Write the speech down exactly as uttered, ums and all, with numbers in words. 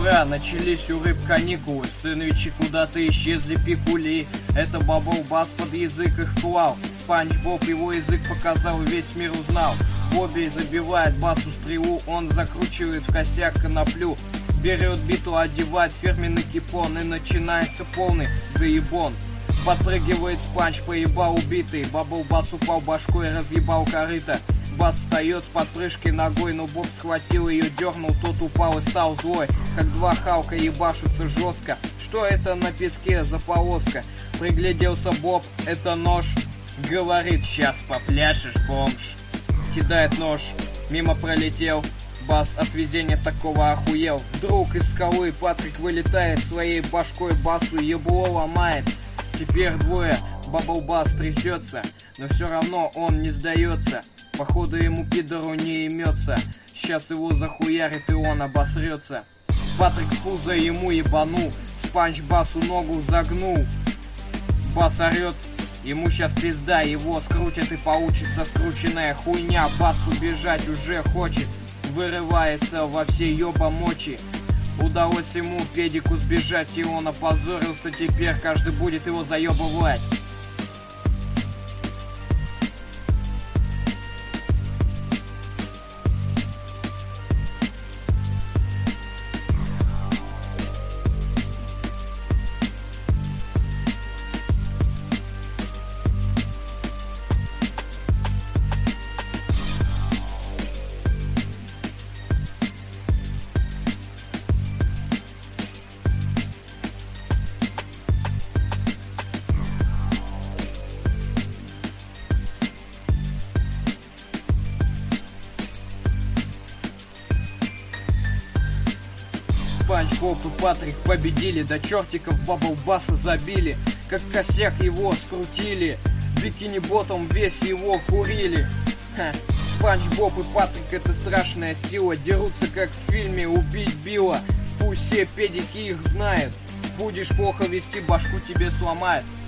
ура, начались у рыб каникулы. Сэндвичи куда-то исчезли, пикули. Это Бабл Бас под язык их клал. Спанч Боб его язык показал, весь мир узнал. Бобби забивает Басу стрелу, он закручивает в косяк коноплю. Берет биту, одевает фирменный кипон, и начинается полный заебон. Подпрыгивает Спанч, поебал убитый. Бабл Бас упал башкой, разъебал корыто. Бас встает с подпрыжкой ногой, но Боб схватил ее, дернул, тот упал и стал злой. Как два Халка ебашутся жестко. Что это на песке за полоска? Пригляделся Боб, это нож. Говорит, сейчас попляшешь, бомж. Кидает нож, мимо пролетел. Бас от везения такого охуел. Вдруг из скалы Патрик вылетает, своей башкой Басу ебло ломает. Теперь двое, Бабл Бас трясется, но все равно он не сдается. Походу ему пидору не имется. Сейчас его захуярит и он обосрется. Патрик в пузо ему ебанул. Спанч Басу ногу загнул. Бас орет, ему сейчас пизда. Его скрутят и получится скрученная хуйня. Бас убежать уже хочет, вырывается во все ёба мочи. Удалось ему педику сбежать, и он опозорился. Теперь каждый будет его заебывать. Спанч Боб и Патрик победили, до чертиков Бабл Баса забили, как косяк его скрутили, Бикини Ботом весь его курили. Ха. Спанч Боб и Патрик — это страшная сила, дерутся как в фильме «Убить Билла». Пусть все педики их знают, будешь плохо вести, башку тебе сломают.